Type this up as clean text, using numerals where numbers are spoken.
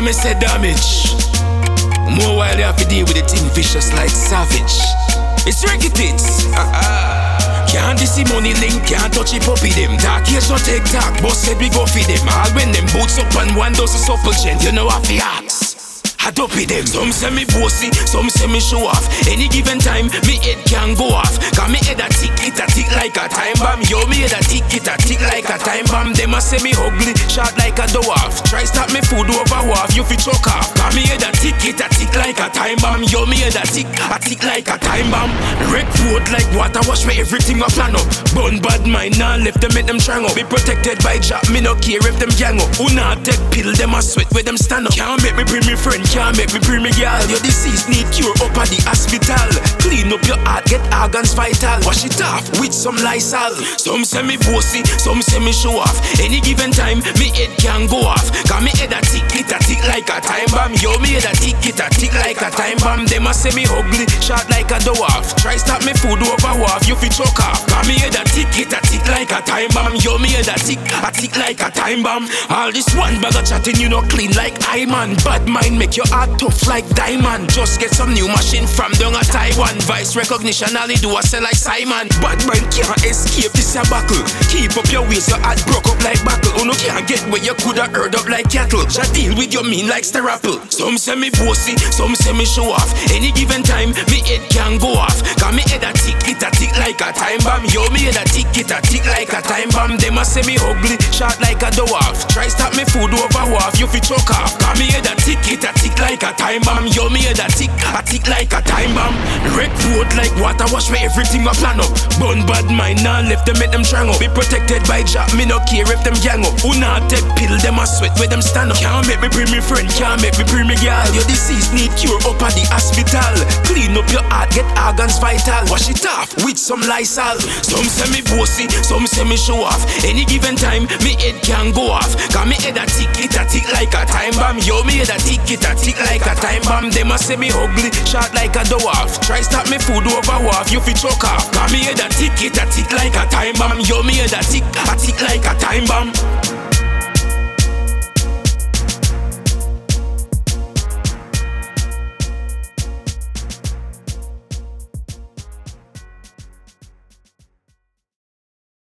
me say damage. More while you have to deal with the thing vicious like savage. It's Ricky Tits. Can't this see money link, can't touch it puppy them. Dark ears no take talk, boss said we go feed them. All when them boots up and one does a supple gent, you know I fi ask. I don't pay them. Some say me bossy, some say me show off. Any given time, me head can go off. Cause me head a tick, it a tick like a time bomb. Yo, me head a tick, it a tick like a time bomb. Them a say me ugly, short like a dwarf. Try stop me food over wharf, you fi choke off. Cause me head a tick, it a tick like a time bomb. Yo, me head a tick like a time bomb. Wreck road like water, wash me everything a plan up. Bun bad mind, nah left them make them strang up. Be protected by Jack, me no care if them gang up. Who not take pill, them a sweat with them stand up. Can't make me bring me friend, can't make me bring me girl. Your disease need cure up at the hospital. Clean up your heart, get organs vital. Wash it off with some Lysol. Some say me bossy, some say me show off. Any given time, me head can go off. Cause me head a tick, it a tick like a time bomb. Yo, me head a tick, it a tick like a time bomb. Them a say me ugly, short like a dwarf. Try stop me food over wharf, you fi choke off. Cause me head a tick, it a tick like a time bomb. Yo, me head a tick like a time bomb. All this one bag of chatting, you know clean like I man. Bad mind make your heart tough like diamond. Just get some new machine from down at Taiwan. Vice recognition, all they do a sell like Simon. Bad mind can't escape this a buckle. Keep up your waist, your heart broke up like buckle. Oh no can't get where you coulda heard up like cattle. Ja deal with your mean like Starapple. Some say me bossy, some say me show off. Any given time, me head can go off. Cause me head a tick, it a tick like a time bomb. Yo, me head a tick, it a tick like a time bomb. Them a say me ugly, short like a dwarf. Try stop me food over wharf, you fi choke off. Cause me head a tick, it a tick like a time bomb. Yo, me head a tick like a time bomb. Wreck road like water, wash me everything a plan up. Bun bad mind, nah left them make them strang up. Be protected by Jack, me no care if them gang up. Who not take pill, them a sweat with them stand up. Can't make me bring me friend, can't make me bring me girl. Your disease need cure up at the hospital. Clean up your heart, get organs vital. Wash it off with some Lysol. Some say me bossy, some say me show off. Any given time, me head can go off. Cause me head a tick, it a tick like a time bomb. Yo, me head a tick, it a tick like a time bomb. Them a say me ugly, short like a dwarf. Try stop me food over wharf, you fi choke off. Cause me head a tick, it a tick like a time bomb. Yo, me head a tick like a time bomb.